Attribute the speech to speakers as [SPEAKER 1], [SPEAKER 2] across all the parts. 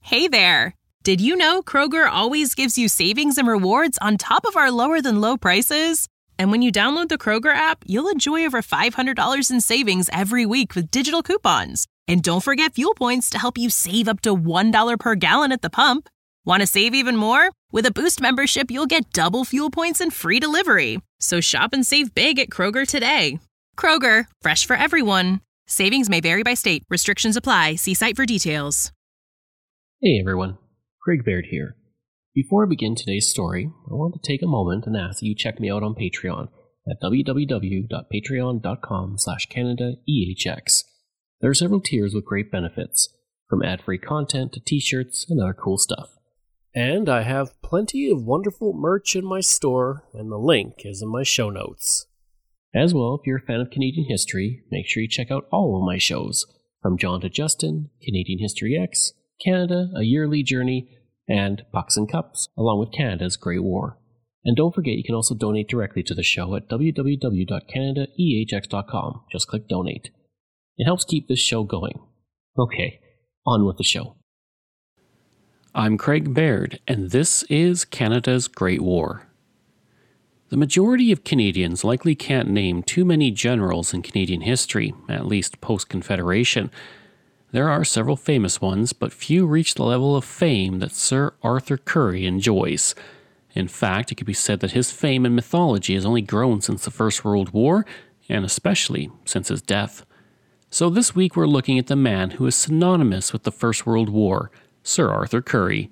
[SPEAKER 1] Hey there! Did you know Kroger always gives you savings and rewards on top of our lower-than-low prices? And when you download the Kroger app, you'll enjoy over $500 in savings every week with digital coupons. And don't forget fuel points to help you save up to $1 per gallon at the pump. Want to save even more? With a Boost membership, you'll get double fuel points and free delivery. So shop and save big at Kroger today. Kroger, fresh for everyone. Savings may vary by state. Restrictions apply. See site for details.
[SPEAKER 2] Hey everyone, Craig Baird here. Before I begin today's story, I want to take a moment and ask that you check me out on Patreon at www.patreon.com/CanadaEHX. There are several tiers with great benefits, from ad-free content to t-shirts and other cool stuff. And I have plenty of wonderful merch in my store, and the link is in my show notes. As well, if you're a fan of Canadian history, make sure you check out all of my shows, from John to Justin, Canadian History X, Canada, A Yearly Journey, and Pucks and Cups, along with Canada's Great War. And don't forget you can also donate directly to the show at www.canadaehx.com. Just click donate. It helps keep this show going. Okay, on with the show. I'm Craig Baird, and this is Canada's Great War. The majority of Canadians likely can't name too many generals in Canadian history, at least post-Confederation. There are several famous ones, but few reach the level of fame that Sir Arthur Currie enjoys. In fact, it could be said that his fame and mythology has only grown since the First World War, and especially since his death. So this week we're looking at the man who is synonymous with the First World War, Sir Arthur Currie.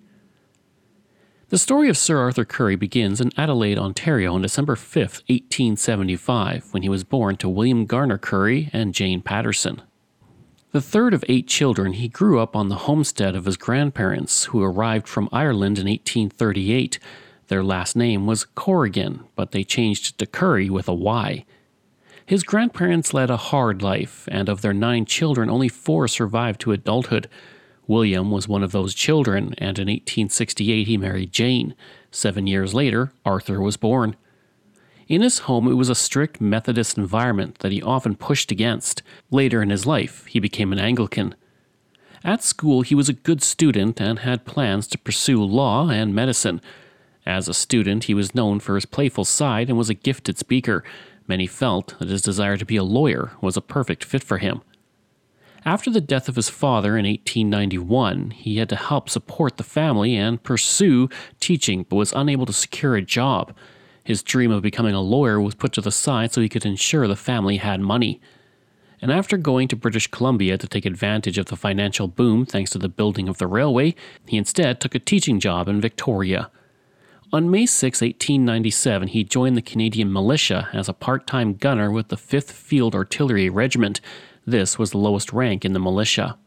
[SPEAKER 2] The story of Sir Arthur Currie begins in Adelaide, Ontario on December 5, 1875, when he was born to William Garner Currie and Jane Patterson. The third of 8 children, he grew up on the homestead of his grandparents, who arrived from Ireland in 1838. Their last name was Corrigan, but they changed it to Currie with a Y. His grandparents led a hard life, and of their 9 children, only 4 survived to adulthood. William was one of those children, and in 1868 he married Jane. 7 years later, Arthur was born. In his home, it was a strict Methodist environment that he often pushed against. Later in his life, he became an Anglican. At school, he was a good student and had plans to pursue law and medicine. As a student, he was known for his playful side and was a gifted speaker. Many felt that his desire to be a lawyer was a perfect fit for him. After the death of his father in 1891, he had to help support the family and pursue teaching, but was unable to secure a job. His dream of becoming a lawyer was put to the side so he could ensure the family had money. And after going to British Columbia to take advantage of the financial boom thanks to the building of the railway, he instead took a teaching job in Victoria. On May 6, 1897, he joined the Canadian militia as a part-time gunner with the 5th Field Artillery Regiment. This was the lowest rank in the militia.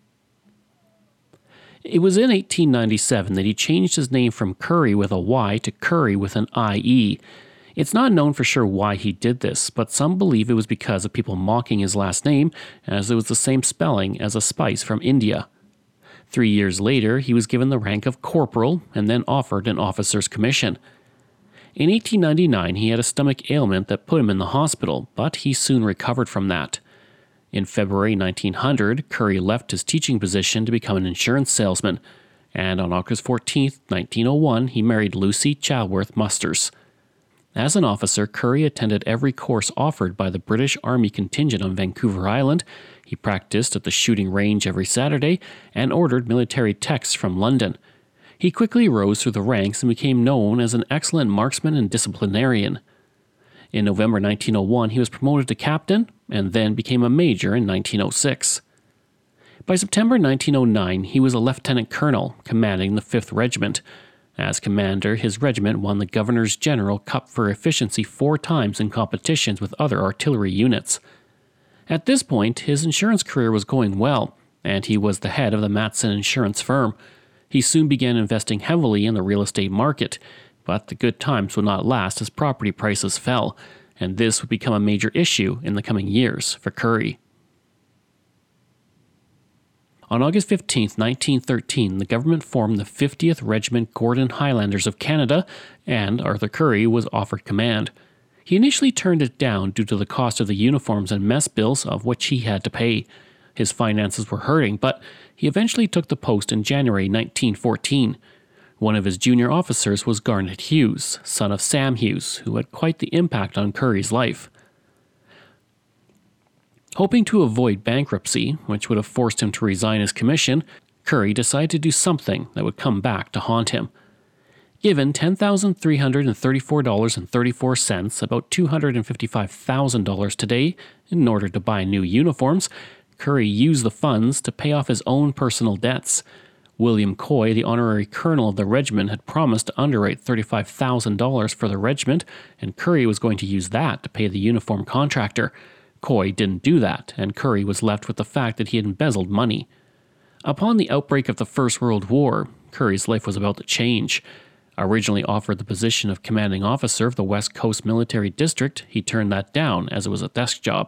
[SPEAKER 2] It was in 1897 that he changed his name from Currie with a Y to Currie with an IE. It's not known for sure why he did this, but some believe it was because of people mocking his last name, as it was the same spelling as a spice from India. 3 years later, he was given the rank of corporal and then offered an officer's commission. In 1899, he had a stomach ailment that put him in the hospital, but he soon recovered from that. In February 1900, Currie left his teaching position to become an insurance salesman, and on August 14, 1901, he married Lucy Chaworth Musters. As an officer, Currie attended every course offered by the British Army contingent on Vancouver Island. He practiced at the shooting range every Saturday and ordered military texts from London. He quickly rose through the ranks and became known as an excellent marksman and disciplinarian. In November 1901, he was promoted to captain and then became a major in 1906. By September 1909, he was a lieutenant colonel commanding the 5th Regiment. As commander, his regiment won the Governor's General Cup for efficiency 4 times in competitions with other artillery units. At this point, his insurance career was going well, and he was the head of the Matson insurance firm. He soon began investing heavily in the real estate market, but the good times would not last as property prices fell, and this would become a major issue in the coming years for Currie. On August 15, 1913, the government formed the 50th Regiment Gordon Highlanders of Canada, and Arthur Currie was offered command. He initially turned it down due to the cost of the uniforms and mess bills of which he had to pay. His finances were hurting, but he eventually took the post in January 1914. One of his junior officers was Garnet Hughes, son of Sam Hughes, who had quite the impact on Currie's life. Hoping to avoid bankruptcy, which would have forced him to resign his commission, Currie decided to do something that would come back to haunt him. Given $10,334.34, about $255,000 today, in order to buy new uniforms, Currie used the funds to pay off his own personal debts. William Coy, the honorary colonel of the regiment, had promised to underwrite $35,000 for the regiment, and Currie was going to use that to pay the uniform contractor. Coy didn't do that, and Currie was left with the fact that he had embezzled money. Upon the outbreak of the First World War, Currie's life was about to change. Originally offered the position of commanding officer of the West Coast Military District, he turned that down as it was a desk job.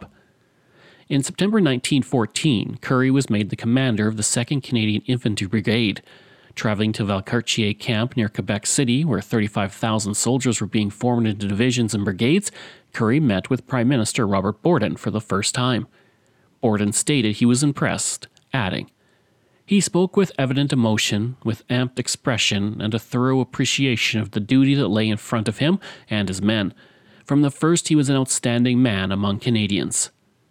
[SPEAKER 2] In September 1914, Currie was made the commander of the 2nd Canadian Infantry Brigade. Traveling to Valcartier Camp near Quebec City, where 35,000 soldiers were being formed into divisions and brigades, Currie met with Prime Minister Robert Borden for the first time. Borden stated he was impressed, adding, "He spoke with evident emotion, with amped expression, and a thorough appreciation of the duty that lay in front of him and his men. From the first he was an outstanding man among Canadians."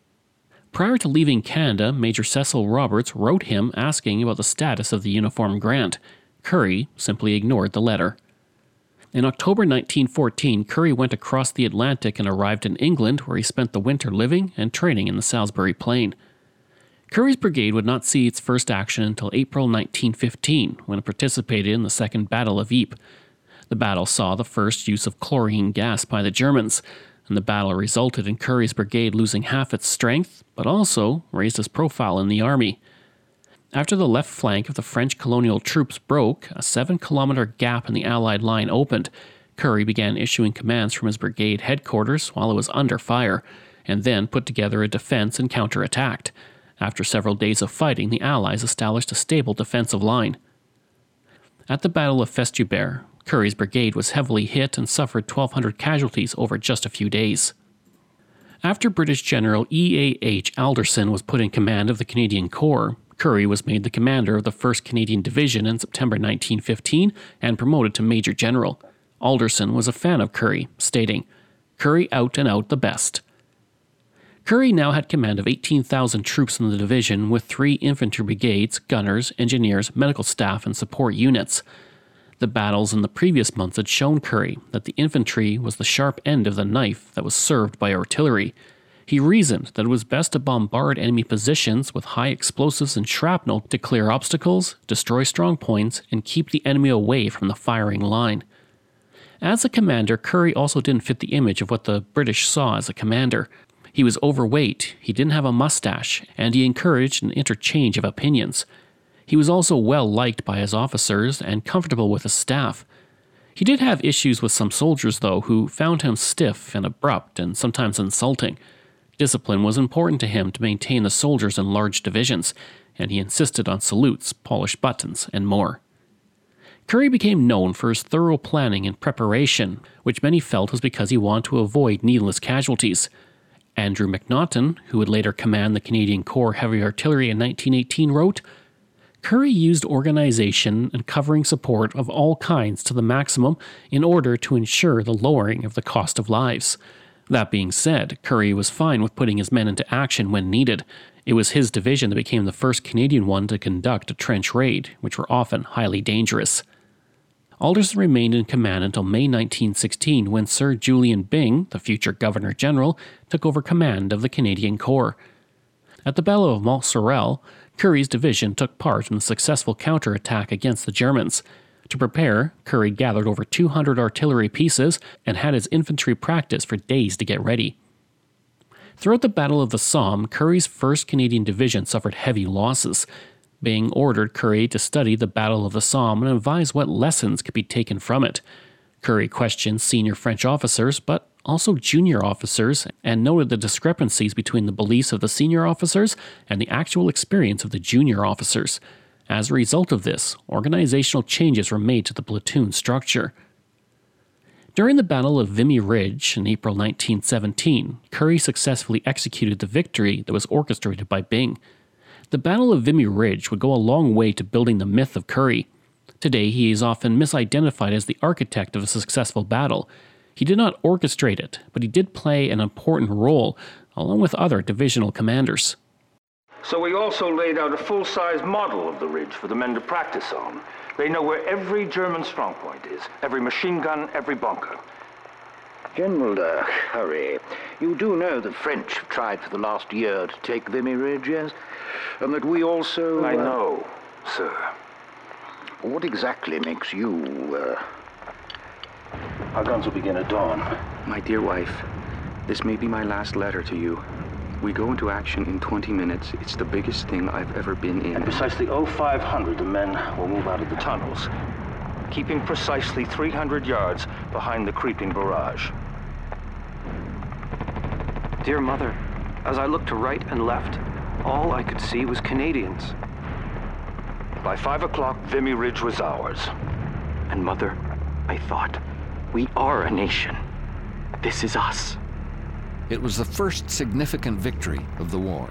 [SPEAKER 2] Prior to leaving Canada, Major Cecil Roberts wrote him asking about the status of the uniform grant. Currie simply ignored the letter. In October 1914, Currie went across the Atlantic and arrived in England, where he spent the winter living and training in the Salisbury Plain. Currie's brigade would not see its first action until April 1915, when it participated in the Second Battle of Ypres. The battle saw the first use of chlorine gas by the Germans, and the battle resulted in Currie's brigade losing half its strength, but also raised his profile in the army. After the left flank of the French colonial troops broke, a 7-kilometer gap in the Allied line opened. Currie began issuing commands from his brigade headquarters while it was under fire, and then put together a defense and counterattacked. After several days of fighting, the Allies established a stable defensive line. At the Battle of Festubert, Currie's brigade was heavily hit and suffered 1,200 casualties over just a few days. After British General E.A.H. Alderson was put in command of the Canadian Corps, Currie was made the commander of the 1st Canadian Division in September 1915 and promoted to Major General. Alderson was a fan of Currie, stating, "Currie out and out the best." Currie now had command of 18,000 troops in the division with 3 infantry brigades, gunners, engineers, medical staff, and support units. The battles in the previous months had shown Currie that the infantry was the sharp end of the knife that was served by artillery. He reasoned that it was best to bombard enemy positions with high explosives and shrapnel to clear obstacles, destroy strong points, and keep the enemy away from the firing line. As a commander, Currie also didn't fit the image of what the British saw as a commander. He was overweight, he didn't have a mustache, and he encouraged an interchange of opinions. He was also well liked by his officers and comfortable with his staff. He did have issues with some soldiers, though, who found him stiff and abrupt and sometimes insulting. Discipline was important to him to maintain the soldiers in large divisions, and he insisted on salutes, polished buttons, and more. Currie became known for his thorough planning and preparation, which many felt was because he wanted to avoid needless casualties. Andrew McNaughton, who would later command the Canadian Corps Heavy Artillery in 1918, wrote, "Currie used organization and covering support of all kinds to the maximum in order to ensure the lowering of the cost of lives. That being said, Currie was fine with putting his men into action when needed. It was his division that became the first Canadian one to conduct a trench raid, which were often highly dangerous." Alderson remained in command until May 1916, when Sir Julian Byng, the future Governor-General, took over command of the Canadian Corps. At the Battle of Mont Sorel, Currie's division took part in the successful counterattack against the Germans. To prepare, Currie gathered over 200 artillery pieces and had his infantry practice for days to get ready. Throughout the Battle of the Somme, Currie's 1st Canadian Division suffered heavy losses. Byng ordered Currie to study the Battle of the Somme and advise what lessons could be taken from it. Currie questioned senior French officers, but also junior officers, and noted the discrepancies between the beliefs of the senior officers and the actual experience of the junior officers. As a result of this, organizational changes were made to the platoon structure. During the Battle of Vimy Ridge in April 1917, Currie successfully executed the victory that was orchestrated by Byng. The Battle of Vimy Ridge would go a long way to building the myth of Currie. Today, he is often misidentified as the architect of a successful battle. He did not orchestrate it, but he did play an important role, along with other divisional commanders.
[SPEAKER 3] So we also laid out a full-size model of the ridge for the men to practice on. They know where every German strongpoint is, every machine gun, every bunker.
[SPEAKER 4] General Currie, you do know the French have tried for the last year to take Vimy Ridge, yes? And that we also...
[SPEAKER 3] I know, sir.
[SPEAKER 4] What exactly makes you,
[SPEAKER 3] Our guns will begin at dawn.
[SPEAKER 5] My dear wife, this may be my last letter to you. We go into action in 20 minutes. It's the biggest thing I've ever been in.
[SPEAKER 3] At precisely 0500, the men will move out of the tunnels, keeping precisely 300 yards behind the creeping barrage.
[SPEAKER 6] Dear Mother, as I looked to right and left, all I could see was Canadians.
[SPEAKER 3] By 5 o'clock, Vimy Ridge was ours.
[SPEAKER 5] And Mother, I thought, we are a nation. This is us.
[SPEAKER 7] It was the first significant victory of the war.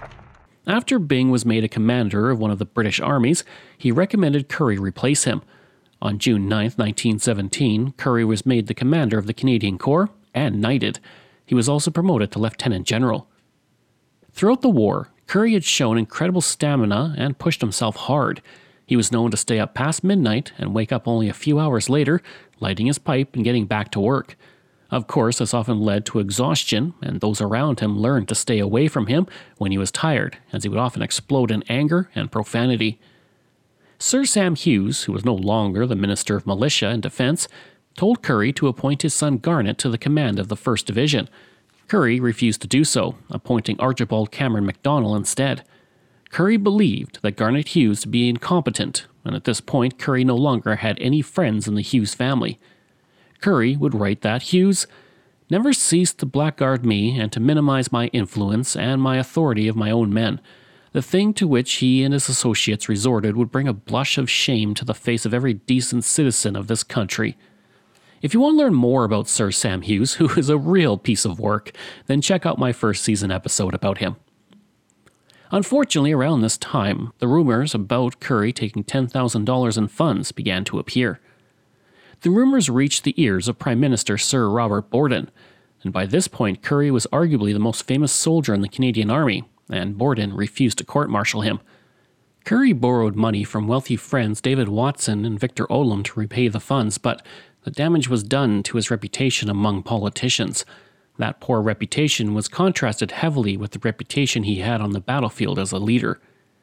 [SPEAKER 2] After Byng was made a commander of one of the British armies, he recommended Currie replace him. On June 9, 1917, Currie was made the commander of the Canadian Corps and knighted. He was also promoted to lieutenant general. Throughout the war, Currie had shown incredible stamina and pushed himself hard. He was known to stay up past midnight and wake up only a few hours later, lighting his pipe and getting back to work. Of course, this often led to exhaustion, and those around him learned to stay away from him when he was tired, as he would often explode in anger and profanity. Sir Sam Hughes, who was no longer the Minister of Militia and Defence, told Currie to appoint his son Garnet to the command of the 1st Division. Currie refused to do so, appointing Archibald Cameron MacDonell instead. Currie believed that Garnet Hughes to be incompetent, and at this point Currie no longer had any friends in the Hughes family. Currie would write that Hughes never ceased to blackguard me and to minimize my influence and my authority of my own men. The thing to which he and his associates resorted would bring a blush of shame to the face of every decent citizen of this country. If you want to learn more about Sir Sam Hughes, who is a real piece of work, then check out my first season episode about him. Unfortunately, around this time, the rumors about Currie taking $10,000 in funds began to appear. The rumors reached the ears of Prime Minister Sir Robert Borden, and by this point Currie was arguably the most famous soldier in the Canadian Army, and Borden refused to court-martial him. Currie borrowed money from wealthy friends David Watson and Victor Odlum to repay the funds, but the damage was done to his reputation among politicians. That poor reputation was contrasted heavily with the reputation he had on the battlefield as a leader.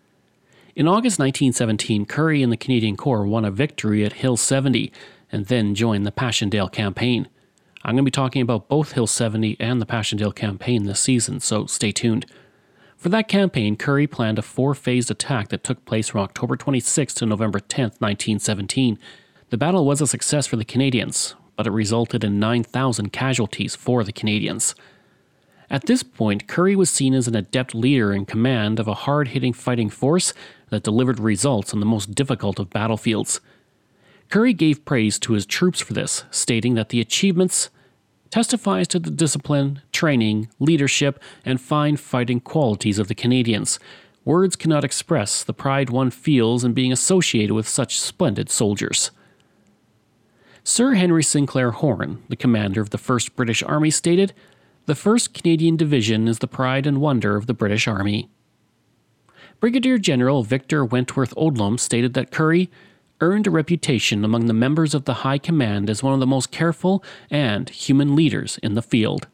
[SPEAKER 2] In August 1917, Currie and the Canadian Corps won a victory at Hill 70, and then joined the Passchendaele Campaign. I'm going to be talking about both Hill 70 and the Passchendaele Campaign this season, so stay tuned. For that campaign, Currie planned a 4-phased attack that took place from October 26 to November 10, 1917. The battle was a success for the Canadians, but it resulted in 9,000 casualties for the Canadians. At this point, Currie was seen as an adept leader in command of a hard-hitting fighting force that delivered results on the most difficult of battlefields. Currie gave praise to his troops for this, stating that the achievements testifies to the discipline, training, leadership, and fine fighting qualities of the Canadians. Words cannot express the pride one feels in being associated with such splendid soldiers. Sir Henry Sinclair Horne, the commander of the 1st British Army, stated, "The 1st Canadian Division is the pride and wonder of the British Army." Brigadier General Victor Wentworth Odlum stated that Currie earned a reputation among the members of the High Command as one of the most careful and human leaders in the field.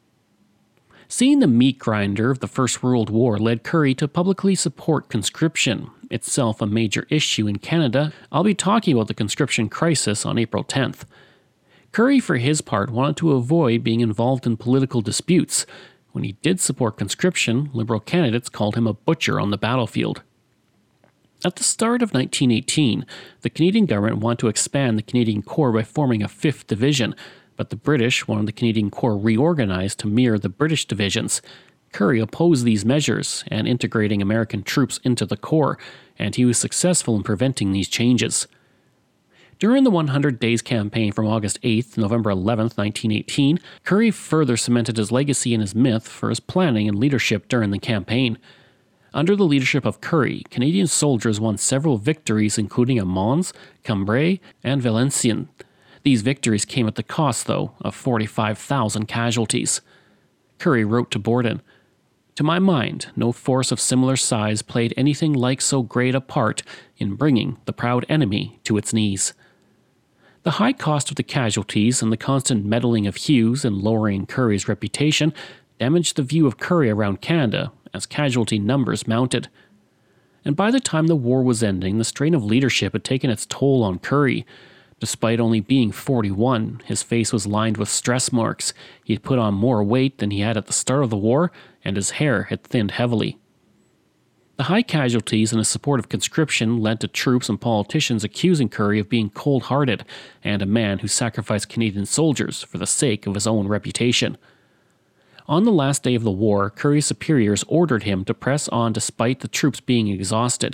[SPEAKER 2] Seeing the meat grinder of the First World War led Currie to publicly support conscription, itself a major issue in Canada. I'll be talking about the conscription crisis on April 10th. Currie, for his part, wanted to avoid being involved in political disputes. When he did support conscription, Liberal candidates called him a butcher on the battlefield. At the start of 1918, the Canadian government wanted to expand the Canadian Corps by forming a 5th Division, but the British wanted the Canadian Corps reorganized to mirror the British divisions. Currie opposed these measures and integrating American troops into the Corps, and he was successful in preventing these changes. During the 100 Days campaign from August 8th to November 11th, 1918, Currie further cemented his legacy and his myth for his planning and leadership during the campaign. Under the leadership of Currie, Canadian soldiers won several victories including at Mons, Cambrai, and Valenciennes. These victories came at the cost, though, of 45,000 casualties. Currie wrote to Borden, "To my mind, no force of similar size played anything like so great a part in bringing the proud enemy to its knees." The high cost of the casualties and the constant meddling of Hughes in lowering Currie's reputation damaged the view of Currie around Canada as casualty numbers mounted. And by the time the war was ending, the strain of leadership had taken its toll on Currie. Despite only being 41, his face was lined with stress marks. He had put on more weight than he had at the start of the war, and his hair had thinned heavily. The high casualties and his support of conscription led to troops and politicians accusing Currie of being cold-hearted and a man who sacrificed Canadian soldiers for the sake of his own reputation. On the last day of the war, Currie's superiors ordered him to press on despite the troops being exhausted.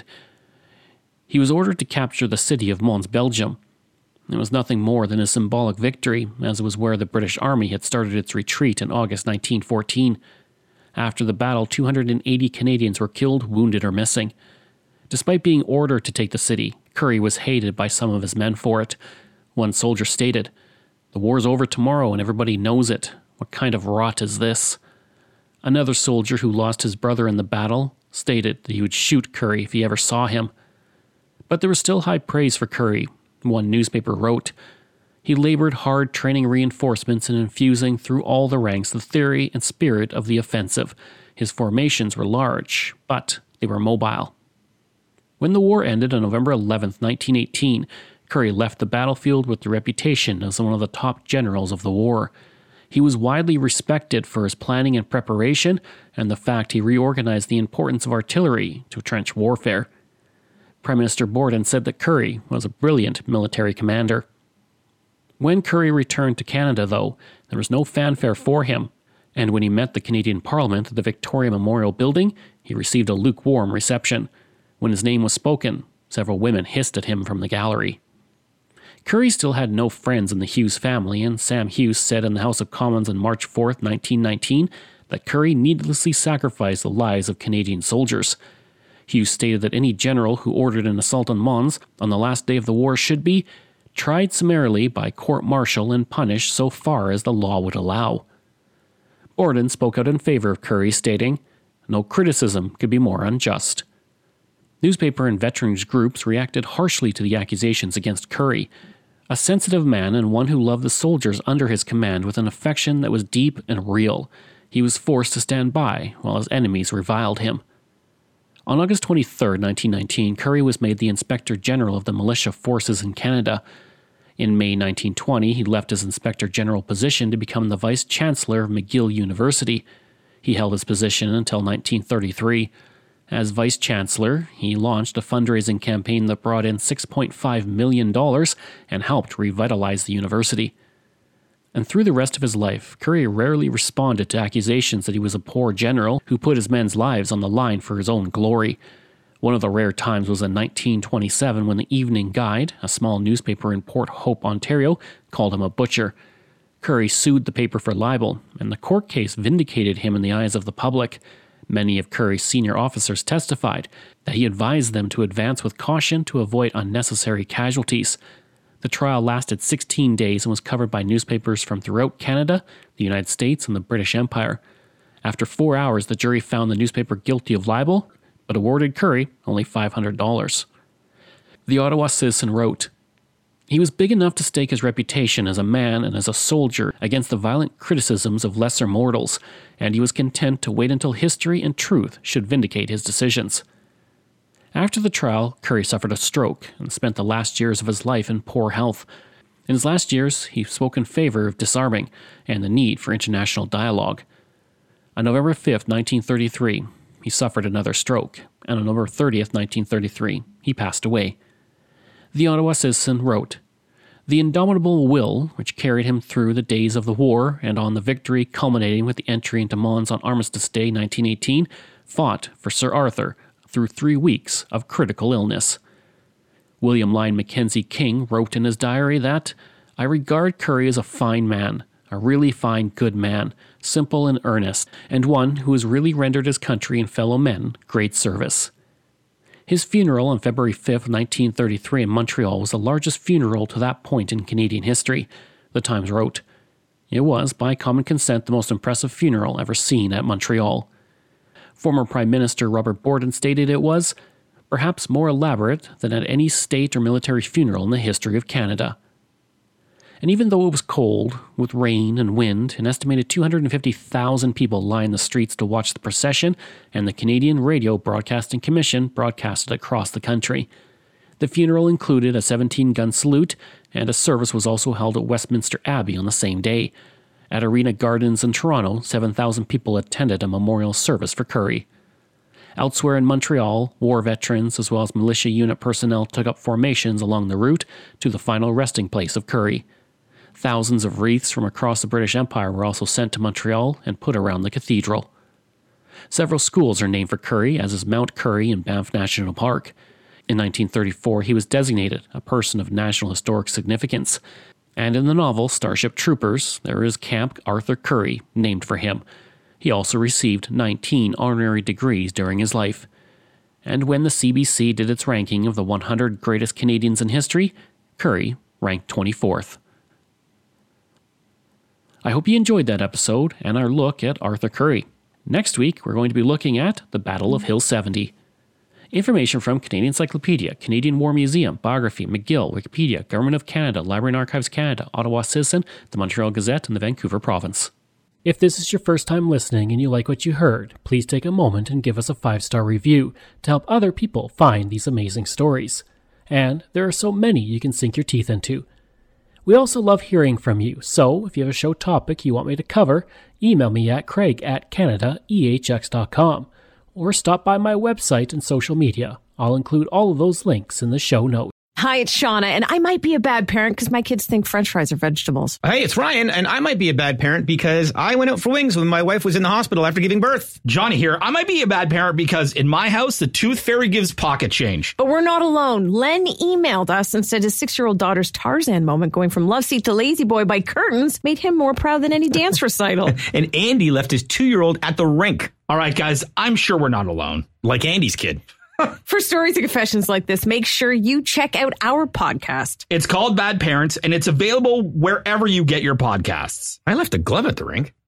[SPEAKER 2] He was ordered to capture the city of Mons, Belgium. It was nothing more than a symbolic victory, as it was where the British Army had started its retreat in August 1914. After the battle, 280 Canadians were killed, wounded, or missing. Despite being ordered to take the city, Currie was hated by some of his men for it. One soldier stated, "The war's over tomorrow and everybody knows it. What kind of rot is this?" Another soldier who lost his brother in the battle stated that he would shoot Currie if he ever saw him. But there was still high praise for Currie. One newspaper wrote, "He labored hard training reinforcements and infusing through all the ranks the theory and spirit of the offensive. His formations were large, but they were mobile." When the war ended on November 11, 1918, Currie left the battlefield with the reputation as one of the top generals of the war. He was widely respected for his planning and preparation and the fact he reorganized the importance of artillery to trench warfare. Prime Minister Borden said that Currie was a brilliant military commander. When Currie returned to Canada, though, there was no fanfare for him, and when he met the Canadian Parliament at the Victoria Memorial Building, he received a lukewarm reception. When his name was spoken, several women hissed at him from the gallery. Currie still had no friends in the Hughes family, and Sam Hughes said in the House of Commons on March 4, 1919, that Currie needlessly sacrificed the lives of Canadian soldiers. Hughes stated that any general who ordered an assault on Mons on the last day of the war should be tried summarily by court-martial and punished so far as the law would allow. Borden spoke out in favor of Currie, stating, "No criticism could be more unjust." Newspaper and veterans groups reacted harshly to the accusations against Currie. A sensitive man and one who loved the soldiers under his command with an affection that was deep and real, he was forced to stand by while his enemies reviled him. On August 23, 1919, Currie was made the Inspector General of the Militia Forces in Canada. In May 1920, he left his Inspector General position to become the Vice Chancellor of McGill University. He held his position until 1933. As Vice Chancellor, he launched a fundraising campaign that brought in $6.5 million and helped revitalize the university. And through the rest of his life, Currie rarely responded to accusations that he was a poor general who put his men's lives on the line for his own glory. One of the rare times was in 1927 when the Evening Guide, a small newspaper in Port Hope, Ontario, called him a butcher. Currie sued the paper for libel, and the court case vindicated him in the eyes of the public. Many of Currie's senior officers testified that he advised them to advance with caution to avoid unnecessary casualties. The trial lasted 16 days and was covered by newspapers from throughout Canada, the United States, and the British Empire. After 4 hours, the jury found the newspaper guilty of libel, but awarded Currie only $500. The Ottawa Citizen wrote, "He was big enough to stake his reputation as a man and as a soldier against the violent criticisms of lesser mortals, and he was content to wait until history and truth should vindicate his decisions." After the trial, Currie suffered a stroke and spent the last years of his life in poor health. In his last years, he spoke in favor of disarming and the need for international dialogue. On November 5, 1933, he suffered another stroke, and on November 30, 1933, he passed away. The Ottawa Citizen wrote, "The indomitable will which carried him through the days of the war and on the victory culminating with the entry into Mons on Armistice Day 1918 fought for Sir Arthur through 3 weeks of critical illness." William Lyon Mackenzie King wrote in his diary that, "I regard Currie as a fine man, a really fine, good man, simple and earnest, and one who has really rendered his country and fellow men great service. His funeral on February 5, 1933 in Montreal was the largest funeral to that point in Canadian history, the Times wrote. It was, by common consent, the most impressive funeral ever seen at Montreal. Former Prime Minister Robert Borden stated it was, perhaps more elaborate than at any state or military funeral in the history of Canada. And even though it was cold, with rain and wind, an estimated 250,000 people lined the streets to watch the procession, and the Canadian Radio Broadcasting Commission broadcasted across the country. The funeral included a 17-gun salute, and a service was also held at Westminster Abbey on the same day. At Arena Gardens in Toronto, 7,000 people attended a memorial service for Currie. Elsewhere in Montreal, war veterans as well as militia unit personnel took up formations along the route to the final resting place of Currie. Thousands of wreaths from across the British Empire were also sent to Montreal and put around the cathedral. Several schools are named for Currie, as is Mount Currie in Banff National Park. In 1934, he was designated a person of national historic significance. And in the novel Starship Troopers, there is Camp Arthur Currie, named for him. He also received 19 honorary degrees during his life. And when the CBC did its ranking of the 100 greatest Canadians in history, Currie ranked 24th. I hope you enjoyed that episode and our look at Arthur Currie. Next week, we're going to be looking at the Battle of Hill 70. Information from Canadian Encyclopedia, Canadian War Museum, Biography, McGill, Wikipedia, Government of Canada, Library and Archives Canada, Ottawa Citizen, the Montreal Gazette, and the Vancouver Province. If this is your first time listening and you like what you heard, please take a moment and give us a 5-star review to help other people find these amazing stories. And there are so many you can sink your teeth into. We also love hearing from you, so if you have a show topic you want me to cover, email me at craig@canadaehx.com, or stop by my website and social media. I'll include all of those links in the show notes.
[SPEAKER 8] Hi, it's Shauna, and I might be a bad parent because my kids think French fries are vegetables.
[SPEAKER 9] Hey, it's Ryan, and I might be a bad parent because I went out for wings when my wife was in the hospital after giving birth.
[SPEAKER 10] Johnny here. I might be a bad parent because in my house, the tooth fairy gives pocket change.
[SPEAKER 8] But we're not alone. Len emailed us and said his 6-year-old daughter's Tarzan moment going from love seat to lazy boy by curtains made him more proud than any dance recital.
[SPEAKER 10] And Andy left his 2-year-old at the rink. All right, guys, I'm sure we're not alone. Like Andy's kid.
[SPEAKER 8] For stories and confessions like this, make sure you check out our podcast.
[SPEAKER 10] It's called Bad Parents, and it's available wherever you get your podcasts.
[SPEAKER 9] I left a glove at the rink.